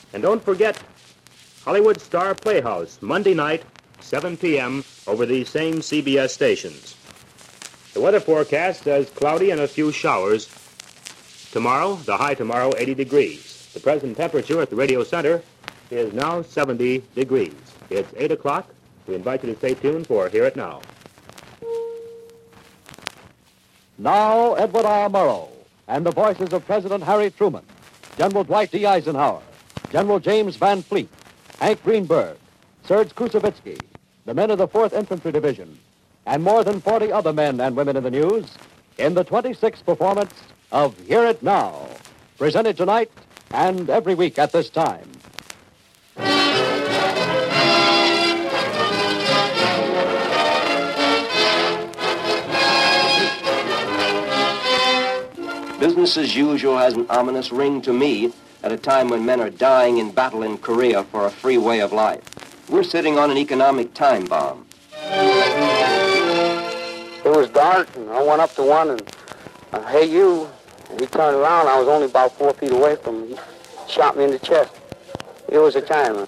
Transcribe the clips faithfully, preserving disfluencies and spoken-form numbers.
And don't forget Hollywood Star Playhouse, Monday night, seven p.m., over these same C B S stations. The weather forecast says cloudy and a few showers. Tomorrow, the high tomorrow, eighty degrees. The present temperature at the radio center is now seventy degrees. It's eight o'clock. We invite you to stay tuned for Hear It Now. Now, Edward R. Murrow and the voices of President Harry Truman, General Dwight D. Eisenhower, General James Van Fleet, Hank Greenberg, Serge Koussevitzky, the men of the fourth Infantry Division, and more than forty other men and women in the news in the twenty-sixth performance of Hear It Now, presented tonight and every week at this time. Business as usual has an ominous ring to me at a time when men are dying in battle in Korea for a free way of life. We're sitting on an economic time bomb. It was dark, and I went up to one, and, uh, hey, you. And he turned around. I was only about four feet away from him. He shot me in the chest. It was a Chinaman.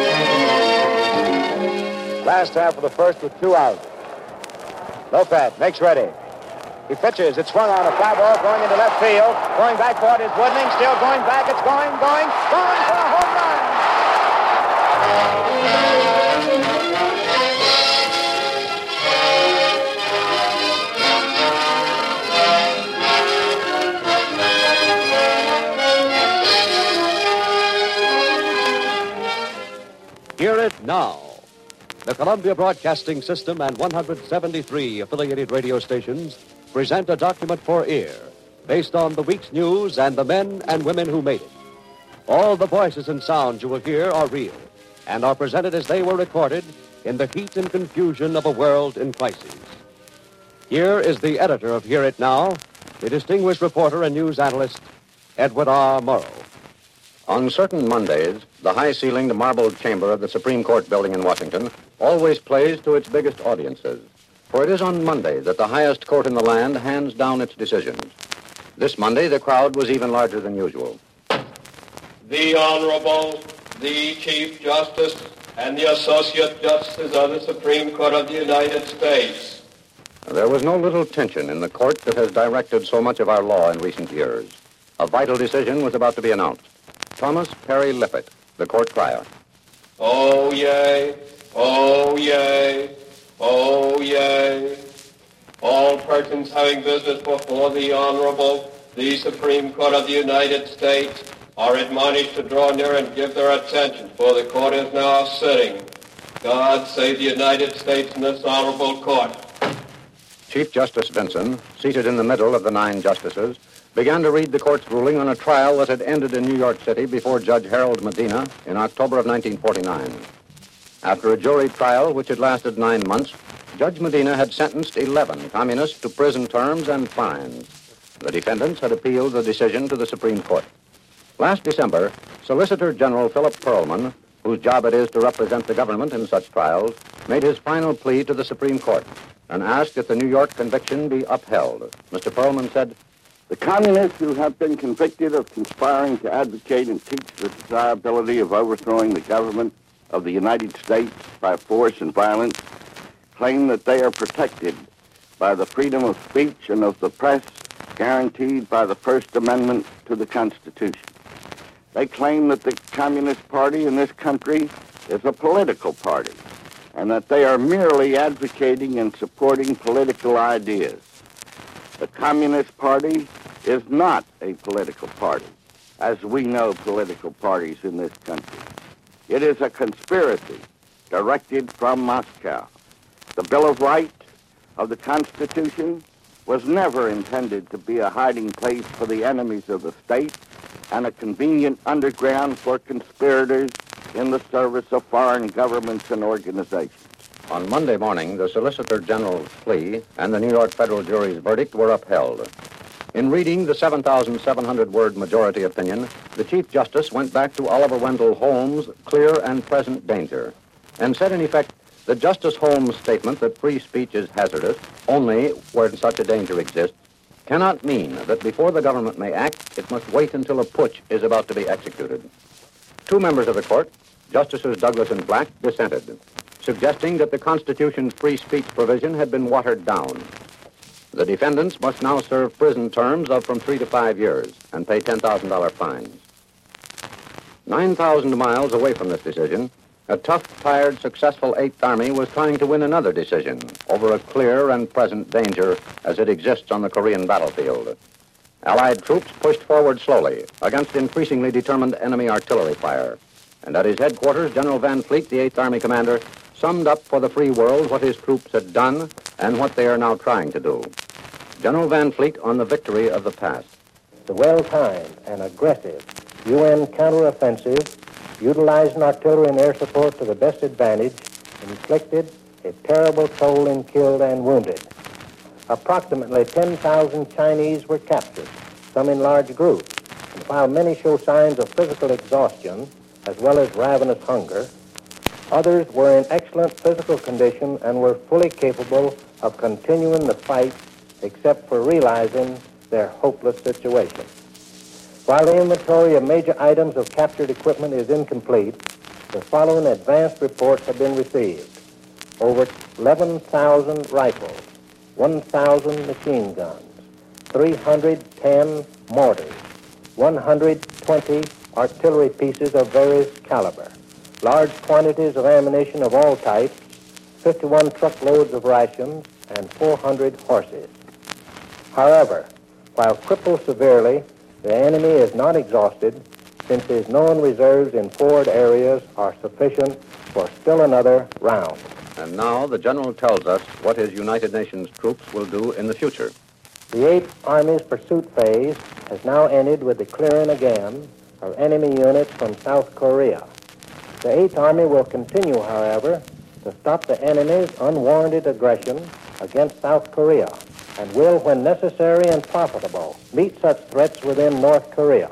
Last half of the first with two outs. Lopez makes ready. He pitches. It's swung on a fly ball going into left field. Going back for it is Woodling. Still going back. It's going, going, going for a home run. Hear It Now. The Columbia Broadcasting System and one hundred seventy-three affiliated radio stations present a document for ear based on the week's news and the men and women who made it. All the voices and sounds you will hear are real and are presented as they were recorded in the heat and confusion of a world in crisis. Here is the editor of Hear It Now, the distinguished reporter and news analyst, Edward R. Murrow. On certain Mondays, the high-ceilinged marble chamber of the Supreme Court building in Washington always plays to its biggest audiences. For it is on Monday that the highest court in the land hands down its decisions. This Monday, the crowd was even larger than usual. The Honorable, the Chief Justice, and the Associate Justices of the Supreme Court of the United States. There was no little tension in the court that has directed so much of our law in recent years. A vital decision was about to be announced. Thomas Perry Lippett, the court crier. Oh, yea, oh, yea, oh, yea. All persons having business before the Honorable, the Supreme Court of the United States, are admonished to draw near and give their attention, for the court is now sitting. God save the United States and this honorable court. Chief Justice Vinson, seated in the middle of the nine justices, began to read the court's ruling on a trial that had ended in New York City before Judge Harold Medina in October of nineteen forty-nine. After a jury trial which had lasted nine months, Judge Medina had sentenced eleven communists to prison terms and fines. The defendants had appealed the decision to the Supreme Court. Last December, Solicitor General Philip Perlman, whose job it is to represent the government in such trials, made his final plea to the Supreme Court and asked that the New York conviction be upheld. Mister Perlman said, "The communists who have been convicted of conspiring to advocate and teach the desirability of overthrowing the government of the United States by force and violence claim that they are protected by the freedom of speech and of the press guaranteed by the First Amendment to the Constitution. They claim that the Communist Party in this country is a political party and that they are merely advocating and supporting political ideas. The Communist Party is not a political party, as we know political parties in this country. It is a conspiracy directed from Moscow. The Bill of Rights of the Constitution was never intended to be a hiding place for the enemies of the state and a convenient underground for conspirators in the service of foreign governments and organizations." On Monday morning, the Solicitor General's plea and the New York federal jury's verdict were upheld. In reading the seven thousand seven hundred word majority opinion, the Chief Justice went back to Oliver Wendell Holmes' clear and present danger and said, in effect, that Justice Holmes' statement that free speech is hazardous only where such a danger exists cannot mean that before the government may act, it must wait until a putsch is about to be executed. two members of the court, Justices Douglas and Black, dissented, suggesting that the Constitution's free speech provision had been watered down. The defendants must now serve prison terms of from three to five years and pay ten thousand dollars fines. nine thousand miles away from this decision, a tough, tired, successful Eighth Army was trying to win another decision over a clear and present danger as it exists on the Korean battlefield. Allied troops pushed forward slowly against increasingly determined enemy artillery fire. And at his headquarters, General Van Fleet, the Eighth Army commander, summed up for the free world what his troops had done and what they are now trying to do. General Van Fleet on the victory of the past. The well-timed and aggressive U N counteroffensive, utilizing artillery and air support to the best advantage, inflicted a terrible toll in killed and wounded. Approximately ten thousand Chinese were captured, some in large groups, and while many show signs of physical exhaustion as well as ravenous hunger, others were in excellent physical condition and were fully capable of continuing the fight except for realizing their hopeless situation. While the inventory of major items of captured equipment is incomplete, the following advanced reports have been received. Over eleven thousand rifles, one thousand machine guns, three hundred ten mortars, one hundred twenty artillery pieces of various caliber, large quantities of ammunition of all types, fifty-one truckloads of rations, and four hundred horses. However, while crippled severely, the enemy is not exhausted, since his known reserves in forward areas are sufficient for still another round. And now the General tells us what his United Nations troops will do in the future. The Eighth Army's pursuit phase has now ended with the clearing again of enemy units from South Korea. The Eighth Army will continue, however, to stop the enemy's unwarranted aggression against South Korea, and will, when necessary and profitable, meet such threats within North Korea.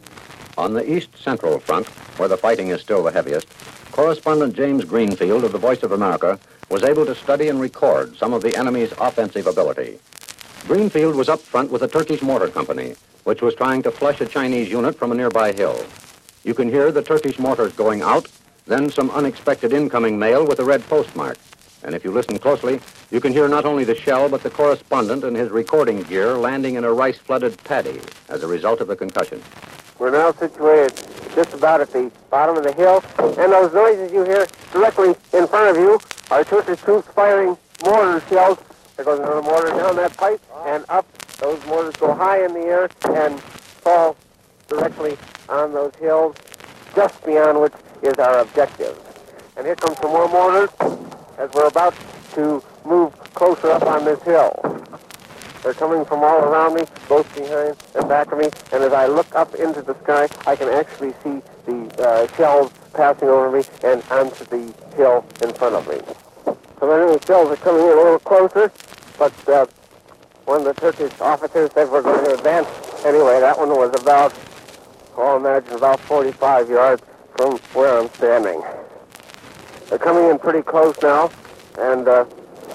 On the East Central Front, where the fighting is still the heaviest, correspondent James Greenfield of the Voice of America was able to study and record some of the enemy's offensive ability. Greenfield was up front with the Turkish Mortar Company, which was trying to flush a Chinese unit from a nearby hill. You can hear the Turkish mortars going out, then some unexpected incoming mail with a red postmark. And if you listen closely, you can hear not only the shell, but the correspondent and his recording gear landing in a rice-flooded paddy as a result of the concussion. We're now situated just about at the bottom of the hill, and those noises you hear directly in front of you are Turkish troops firing mortar shells. There goes another mortar down that pipe and up. Those mortars go high in the air and fall directly on those hills, just beyond which is our objective. And here comes some more mortars as we're about to move closer up on this hill. They're coming from all around me, both behind and back of me, and as I look up into the sky, I can actually see the uh, shells passing over me and onto the hill in front of me. Some enemy shells are coming in a little closer, but uh, one of the Turkish officers said we're going to advance. Anyway, that one was about, I'll imagine, about forty-five yards from where I'm standing. They're coming in pretty close now, and uh,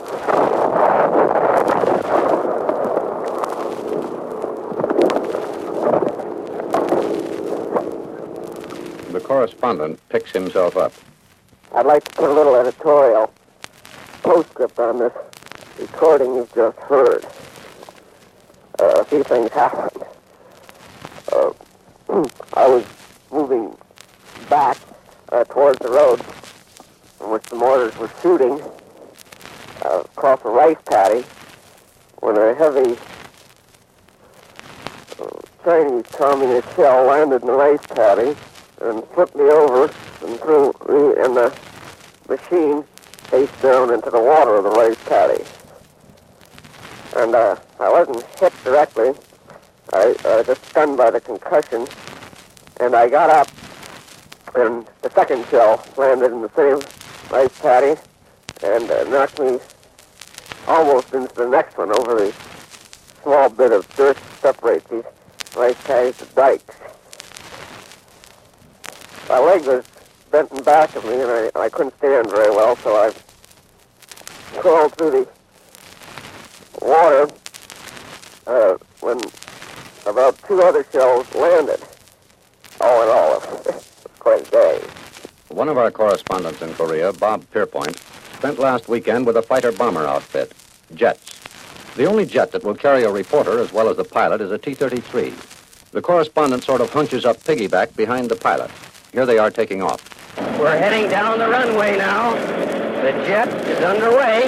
the correspondent picks himself up. I'd like to put a little editorial postscript on this recording you've just heard. Uh, a few things happened. Uh, I was moving back uh, towards the road from which the mortars were shooting uh, across a rice paddy when a heavy uh, Chinese communist shell landed in the rice paddy and flipped me over and threw me and the machine face down into the water of the rice paddy. And uh, I wasn't hit directly. I uh, just stunned by the concussion. And I got up, and the second shell landed in the same rice paddy and uh, knocked me almost into the next one over the small bit of dirt that separates these rice paddies to dikes. My leg was bent in back of me, and I, I couldn't stand very well, so I crawled through the water uh, when about two other shells landed. All in all, of great day. One of our correspondents in Korea, Bob Pierpoint, spent last weekend with a fighter-bomber outfit, jets. The only jet that will carry a reporter as well as the pilot is a T thirty-three. The correspondent sort of hunches up piggyback behind the pilot. Here they are taking off. We're heading down the runway now. The jet is underway.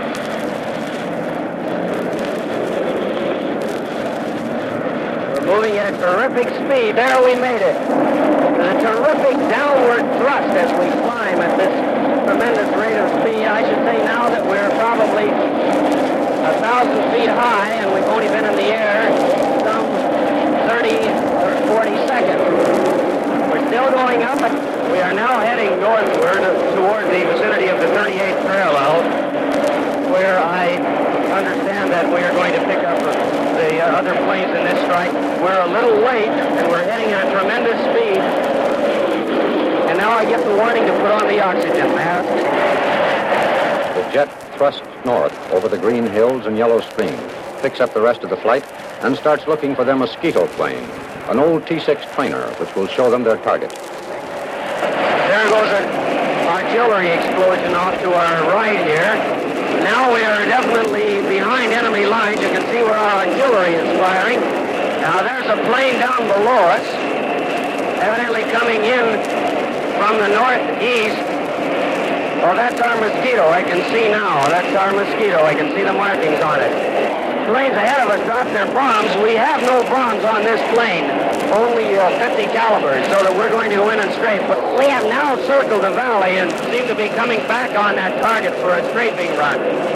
We're moving at a terrific speed. There we made it. A terrific downward thrust as we climb at this tremendous rate of speed. I should say now that we're probably a thousand feet high and we've only been in the air some thirty or forty seconds. We're still going up, but we are now heading northward toward the vicinity of the thirty-eighth parallel, where I understand that we are going to pick up the uh, other planes in this strike. We're a little late, and we're heading at a tremendous speed. And now I get the warning to put on the oxygen mask. The jet thrusts north over the green hills and yellow streams, picks up the rest of the flight, and starts looking for their Mosquito plane, an old T six trainer, which will show them their target. There goes an artillery explosion off to our right here. Now we are definitely behind enemy lines. You can see where our artillery is firing. Now there's a plane down below us, evidently coming in from the northeast. Oh, that's our Mosquito. I can see now. That's our Mosquito. I can see the markings on it. Planes ahead of us dropped their bombs. We have no bombs on this plane, only uh, fifty calibers, so that we're going to go in and strafe. But we have now circled the valley and seem to be coming back on that target for a strafing run.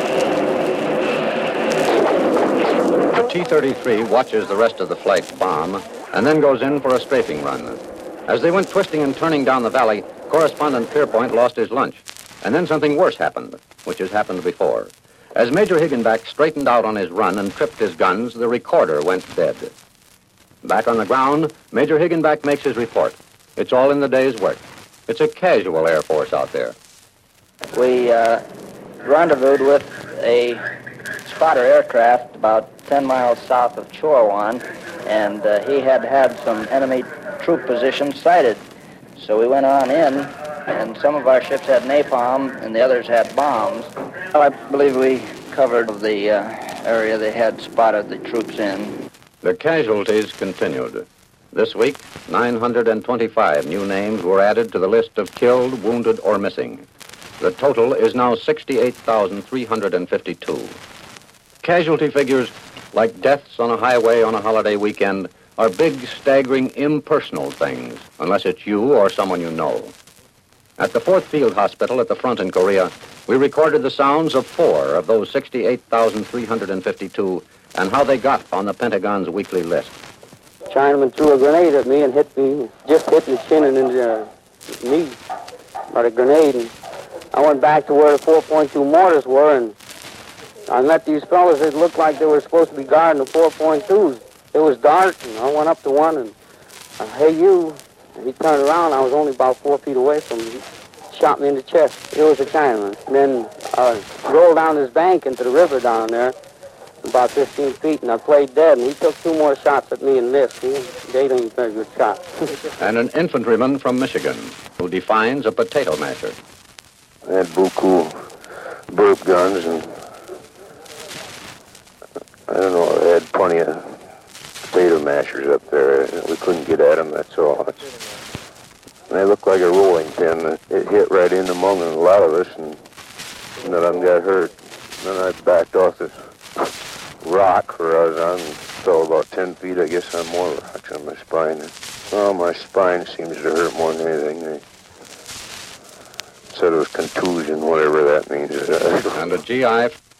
The T thirty-three watches the rest of the flight bomb and then goes in for a strafing run. As they went twisting and turning down the valley, correspondent Pierpoint lost his lunch. And then something worse happened, which has happened before. As Major Higginback straightened out on his run and tripped his guns, the recorder went dead. Back on the ground, Major Higginback makes his report. It's all in the day's work. It's a casual Air Force out there. We uh, rendezvoused with a spotter aircraft about ten miles south of Chorwan, and uh, he had had some enemy troop positions sighted. So we went on in, and some of our ships had napalm, and the others had bombs. Well, I believe we covered the uh, area they had spotted the troops in. The casualties continued. This week, nine hundred twenty-five new names were added to the list of killed, wounded, or missing. The total is now sixty-eight thousand three hundred fifty-two. Casualty figures, like deaths on a highway on a holiday weekend, are big, staggering, impersonal things, unless it's you or someone you know. At the fourth Field Hospital at the front in Korea, we recorded the sounds of four of those sixty-eight thousand three hundred fifty-two and how they got on the Pentagon's weekly list. Chinaman threw a grenade at me and hit me, just hit me chin and in the knee by the grenade. And I went back to where the four point two mortars were, and I let these fellas, it looked like they were supposed to be guarding the four point twos. It was dark, and I went up to one, and, uh, hey, you. And he turned around. I was only about four feet away from him. He shot me in the chest. It was a Chinaman. And then I rolled down this bank into the river down there, about fifteen feet, and I played dead. And he took two more shots at me and missed. He, they ain't a very good shot. And an infantryman from Michigan who defines a potato masher. I had buku burp guns, and I don't know, I had plenty of potato mashers up there. We couldn't get at them, that's all. It's, and they looked like a rolling pin. It hit right in among a lot of us, and none of them got hurt. And then I backed off this rock where I was on and fell about ten feet, I guess, on more rocks on my spine. Oh, my spine seems to hurt more than anything. They said it was contusion, whatever that means. And a G I